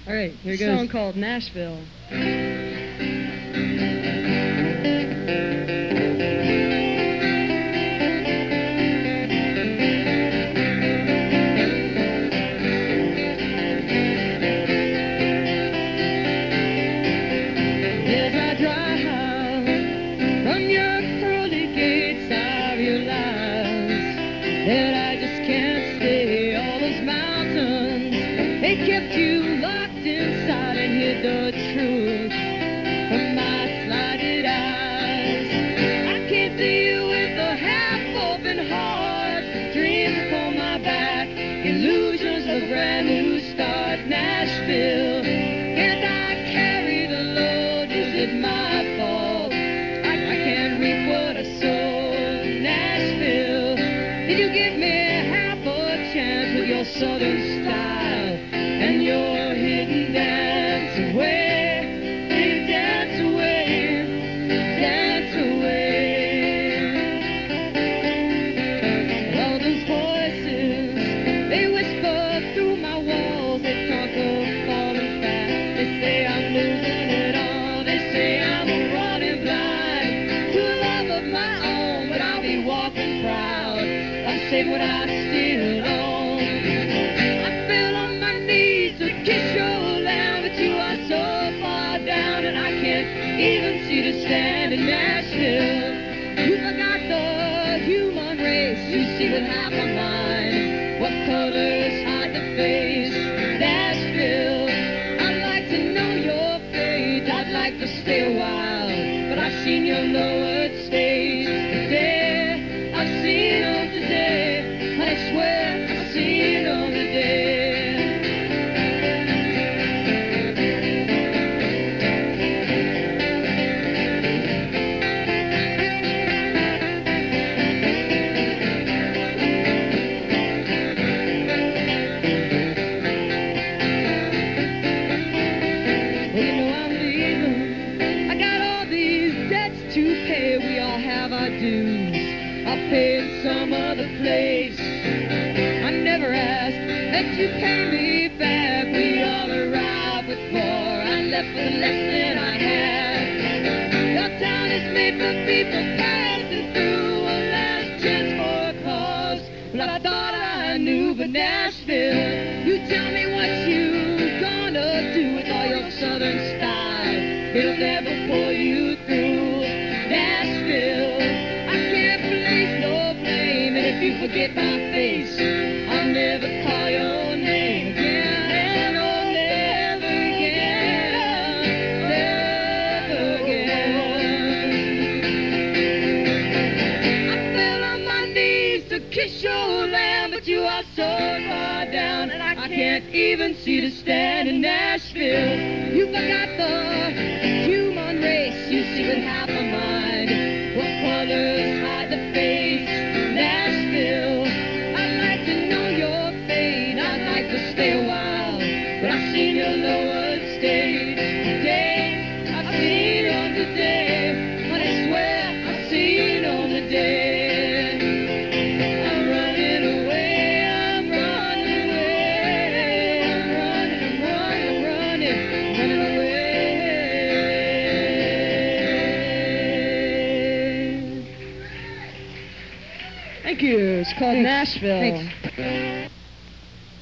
All right, here A goes. song called Nashville. As I drive from your pearly gates, I realize that I just can't stay. All those mountains, they kept you locked inside and hid the truth from my slighted eyes. I came to you with a half-open heart, dreams upon my back, illusions of a brand new start. Nashville, can't I carry the load? Is it my fault? I can't reap what I sow. Nashville, did you give me half a chance with your southern style and your hidden dance away? Please dance away, dance away. All those voices, they whisper through my walls. They talk of falling fast. They say I'm losing it all. They say I'm running blind to a love of my own. But I'll be walking proud. I'm safe when I still own. I fell on my knees to kiss your land, but you are so far down and I can't even see to stand in Nashville. You forgot the human race. You see with half a mind what colors hide the face. Nashville, I'd like to know your fate. I'd like to stay a while, but I've seen your lowered stage today. I've seen them today. I swear I've seen them today. Well, you know I'm leaving. I got all these debts to pay. We all have our dues. I'll pay in some other place. I never asked that you pay me back. We all arrived with more. I left with less than I had. Your town is made for people passing through. A last chance for a cause. Well, I thought I knew, but Nashville, you tell me what you gonna do with all your southern style. It'll never pull you through. Nashville, I can't place no blame. And if you forget my face, I'll never call your name again. Oh, never again, never again. I fell on my knees to kiss your land, but you are so far down and I can't even see to stand in Nashville. You forgot the human race. You see with half a mind what colors hide the face. Nashville, I'd like to know your fate. I'd like to stay a while, but I've seen your lowered stage today. I've seen them today, but I swear I've seen them today. I'm running away, I'm running away, I'm running, I'm running, I'm running away. Thank you. It's called Thanks. Nashville. Thanks.